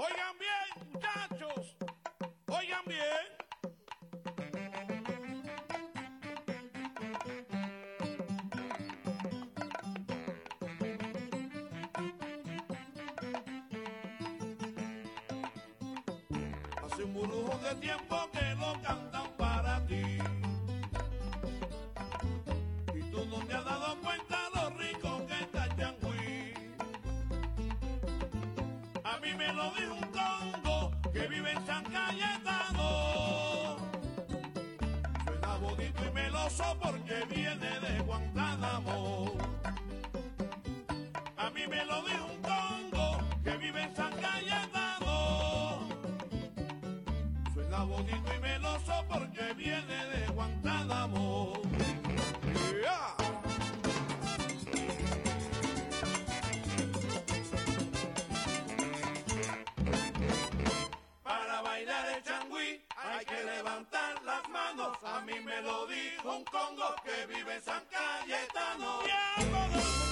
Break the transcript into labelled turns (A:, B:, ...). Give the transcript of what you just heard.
A: Oigan bien, muchachos, oigan bien. Hace un burbujo de tiempo que lo cantan para ti. Y tú no te has dado cuenta lo rico que está el changüí. A mí me lo dijo un congo que vive en San Cayetano. Suena bonito y meloso porque viene de Guantánamo. A mí me lo dijo un congo que vive en San Cayetano. Suena bonito y meloso porque viene de Guantánamo. Yeah. Para bailar el changüí hay que levantar las manos. A mí me lo dijo un congo que vive en San Cayetano. Yeah,